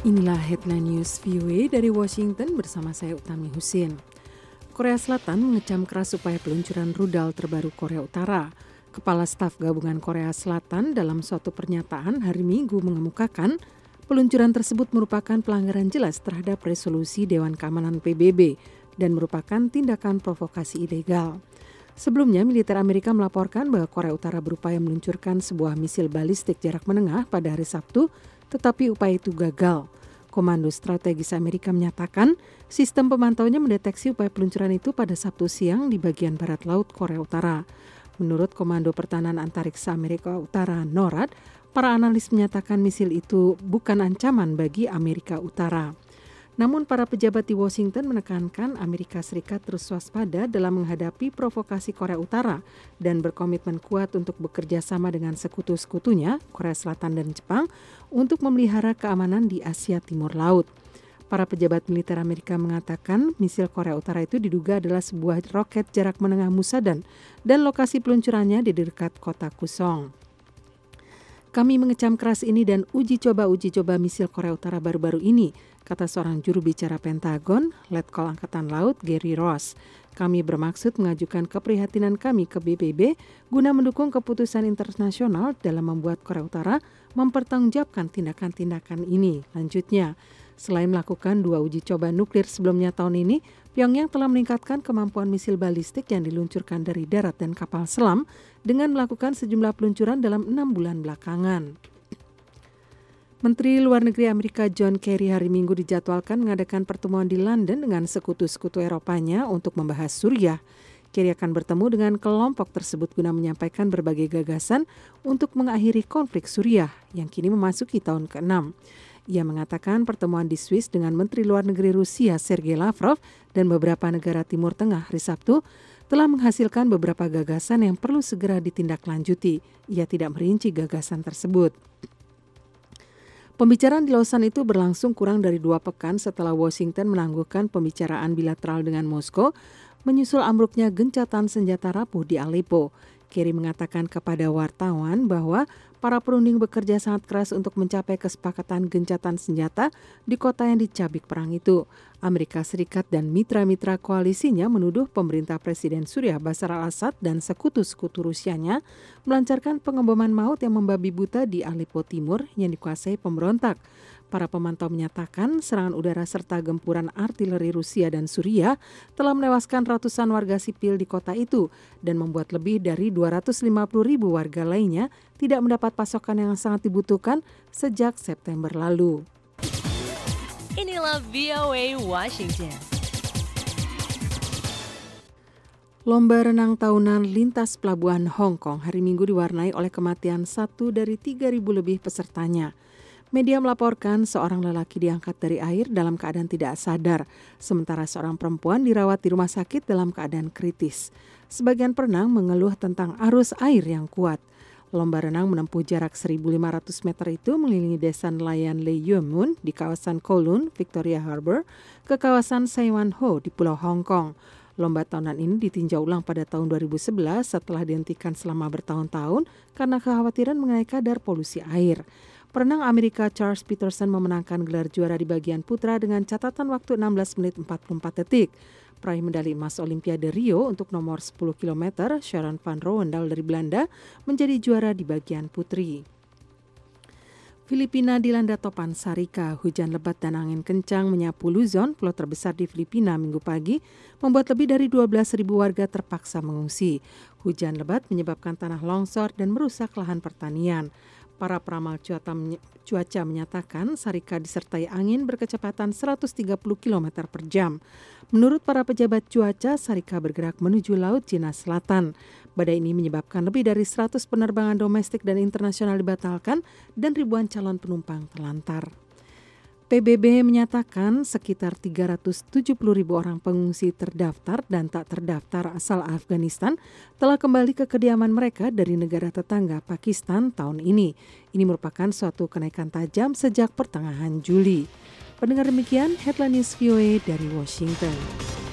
Inilah headline news VOA dari Washington bersama saya Utami Husin. Korea Selatan mengecam keras upaya peluncuran rudal terbaru Korea Utara. Kepala Staf Gabungan Korea Selatan dalam suatu pernyataan hari Minggu mengemukakan peluncuran tersebut merupakan pelanggaran jelas terhadap resolusi Dewan Keamanan PBB dan merupakan tindakan provokasi ilegal. Sebelumnya, militer Amerika melaporkan bahwa Korea Utara berupaya meluncurkan sebuah misil balistik jarak menengah pada hari Sabtu, tetapi upaya itu gagal. Komando Strategis Amerika menyatakan sistem pemantauannya mendeteksi upaya peluncuran itu pada Sabtu siang di bagian barat laut Korea Utara. Menurut Komando Pertahanan Antariksa Amerika Utara NORAD, para analis menyatakan misil itu bukan ancaman bagi Amerika Utara. Namun para pejabat di Washington menekankan Amerika Serikat terus waspada dalam menghadapi provokasi Korea Utara dan berkomitmen kuat untuk bekerja sama dengan sekutu-sekutunya, Korea Selatan dan Jepang, untuk memelihara keamanan di Asia Timur Laut. Para pejabat militer Amerika mengatakan misil Korea Utara itu diduga adalah sebuah roket jarak menengah Musadan dan lokasi peluncurannya di dekat kota Kusong. Kami mengecam keras ini dan uji coba misil Korea Utara baru-baru ini, kata seorang juru bicara Pentagon, Letkol Angkatan Laut Gary Ross. Kami bermaksud mengajukan keprihatinan kami ke PBB guna mendukung keputusan internasional dalam membuat Korea Utara mempertanggungjawabkan tindakan-tindakan ini. Lanjutnya, selain melakukan 2 uji coba nuklir sebelumnya tahun ini, Pyongyang telah meningkatkan kemampuan misil balistik yang diluncurkan dari darat dan kapal selam dengan melakukan sejumlah peluncuran dalam 6 bulan belakangan. Menteri Luar Negeri Amerika John Kerry hari Minggu dijadwalkan mengadakan pertemuan di London dengan sekutu-sekutu Eropanya untuk membahas Suriah. Kerry akan bertemu dengan kelompok tersebut guna menyampaikan berbagai gagasan untuk mengakhiri konflik Suriah yang kini memasuki tahun ke-6. Ia mengatakan pertemuan di Swiss dengan Menteri Luar Negeri Rusia Sergei Lavrov dan beberapa negara Timur Tengah hari Sabtu telah menghasilkan beberapa gagasan yang perlu segera ditindaklanjuti. Ia tidak merinci gagasan tersebut. Pembicaraan di Lausanne itu berlangsung kurang dari 2 pekan setelah Washington menangguhkan pembicaraan bilateral dengan Moskow menyusul ambruknya gencatan senjata rapuh di Aleppo. Kerry mengatakan kepada wartawan bahwa para perunding bekerja sangat keras untuk mencapai kesepakatan gencatan senjata di kota yang dicabik perang itu. Amerika Serikat dan mitra-mitra koalisinya menuduh pemerintah Presiden Suriah Bashar al-Assad dan sekutu-sekutu Rusianya melancarkan pengeboman maut yang membabi buta di Aleppo Timur yang dikuasai pemberontak. Para pemantau menyatakan serangan udara serta gempuran artileri Rusia dan Suriah telah menewaskan ratusan warga sipil di kota itu dan membuat lebih dari 250.000 warga lainnya tidak mendapat pasokan yang sangat dibutuhkan sejak September lalu. Inilah VOA Washington. Lomba renang tahunan lintas pelabuhan Hong Kong hari Minggu diwarnai oleh kematian 1 dari 3.000 lebih pesertanya. Media melaporkan seorang lelaki diangkat dari air dalam keadaan tidak sadar, sementara seorang perempuan dirawat di rumah sakit dalam keadaan kritis. Sebagian perenang mengeluh tentang arus air yang kuat. Lomba renang menempuh jarak 1.500 meter itu mengelilingi desa nelayan Le Yuen Mun di kawasan Kowloon, Victoria Harbour, ke kawasan Sai Wan Ho di Pulau Hong Kong. Lomba tahunan ini ditinjau ulang pada tahun 2011 setelah dihentikan selama bertahun-tahun karena kekhawatiran mengenai kadar polusi air. Perenang Amerika Charles Peterson memenangkan gelar juara di bagian putra dengan catatan waktu 16 menit 44 detik. Peraih medali emas Olimpiade Rio untuk nomor 10 km, Sharon van Rouwendaal dari Belanda, menjadi juara di bagian putri. Filipina dilanda topan sarika, hujan lebat dan angin kencang menyapu Luzon, pulau terbesar di Filipina Minggu pagi, membuat lebih dari 12.000 warga terpaksa mengungsi. Hujan lebat menyebabkan tanah longsor dan merusak lahan pertanian. Para peramal cuaca menyatakan sarika disertai angin berkecepatan 130 km per jam. Menurut para pejabat cuaca, sarika bergerak menuju Laut Cina Selatan. Badai ini menyebabkan lebih dari 100 penerbangan domestik dan internasional dibatalkan dan ribuan calon penumpang terlantar. PBB menyatakan sekitar 370.000 orang pengungsi terdaftar dan tak terdaftar asal Afghanistan telah kembali ke kediaman mereka dari negara tetangga Pakistan tahun ini. Ini merupakan suatu kenaikan tajam sejak pertengahan Juli. Pendengar demikian, Headline News VOA dari Washington.